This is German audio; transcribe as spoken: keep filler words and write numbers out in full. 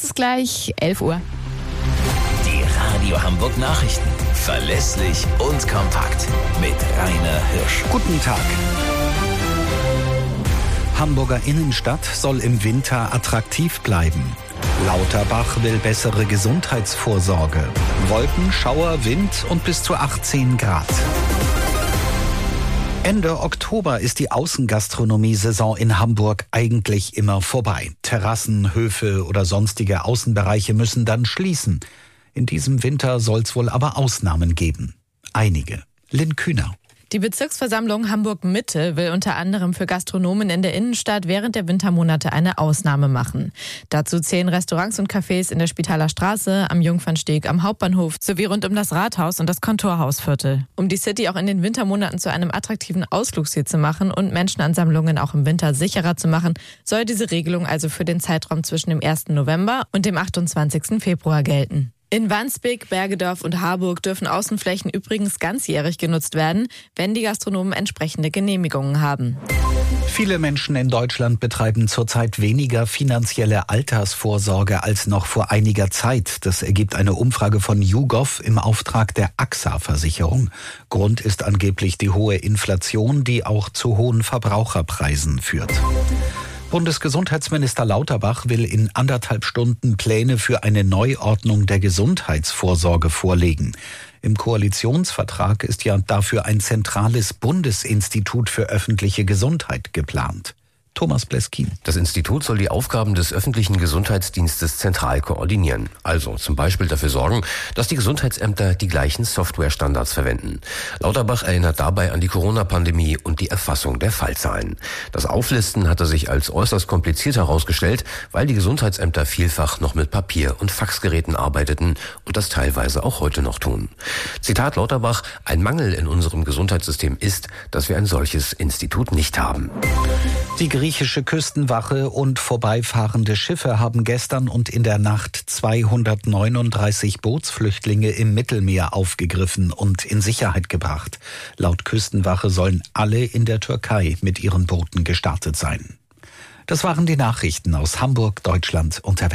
ist gleich elf Uhr. Die Radio Hamburg Nachrichten. Verlässlich und kompakt. Mit Rainer Hirsch. Guten Tag. Hamburger Innenstadt soll im Winter attraktiv bleiben. Lauterbach will bessere Gesundheitsvorsorge. Wolken, Schauer, Wind und bis zu achtzehn Grad. Ende Oktober ist die Außengastronomie-Saison in Hamburg eigentlich immer vorbei. Terrassen, Höfe oder sonstige Außenbereiche müssen dann schließen. In diesem Winter soll es wohl aber Ausnahmen geben. Einige. Lynn Kühner. Die Bezirksversammlung Hamburg-Mitte will unter anderem für Gastronomen in der Innenstadt während der Wintermonate eine Ausnahme machen. Dazu zählen Restaurants und Cafés in der Spitaler Straße, am Jungfernsteg, am Hauptbahnhof sowie rund um das Rathaus und das Kontorhausviertel. Um die City auch in den Wintermonaten zu einem attraktiven Ausflugsziel zu machen und Menschenansammlungen auch im Winter sicherer zu machen, soll diese Regelung also für den Zeitraum zwischen dem ersten November und dem achtundzwanzigsten Februar gelten. In Wandsbek, Bergedorf und Harburg dürfen Außenflächen übrigens ganzjährig genutzt werden, wenn die Gastronomen entsprechende Genehmigungen haben. Viele Menschen in Deutschland betreiben zurzeit weniger finanzielle Altersvorsorge als noch vor einiger Zeit. Das ergibt eine Umfrage von YouGov im Auftrag der A X A-Versicherung. Grund ist angeblich die hohe Inflation, die auch zu hohen Verbraucherpreisen führt. Bundesgesundheitsminister Lauterbach will in anderthalb Stunden Pläne für eine Neuordnung der Gesundheitsvorsorge vorlegen. Im Koalitionsvertrag ist ja dafür ein zentrales Bundesinstitut für öffentliche Gesundheit geplant. Thomas Bleskin. Das Institut soll die Aufgaben des öffentlichen Gesundheitsdienstes zentral koordinieren. Also zum Beispiel dafür sorgen, dass die Gesundheitsämter die gleichen Softwarestandards verwenden. Lauterbach erinnert dabei an die Corona-Pandemie und die Erfassung der Fallzahlen. Das Auflisten hatte sich als äußerst kompliziert herausgestellt, weil die Gesundheitsämter vielfach noch mit Papier- und Faxgeräten arbeiteten und das teilweise auch heute noch tun. Zitat Lauterbach: Ein Mangel in unserem Gesundheitssystem ist, dass wir ein solches Institut nicht haben. Die griechische Küstenwache und vorbeifahrende Schiffe haben gestern und in der Nacht zweihundertneununddreißig Bootsflüchtlinge im Mittelmeer aufgegriffen und in Sicherheit gebracht. Laut Küstenwache sollen alle in der Türkei mit ihren Booten gestartet sein. Das waren die Nachrichten aus Hamburg, Deutschland und der Welt.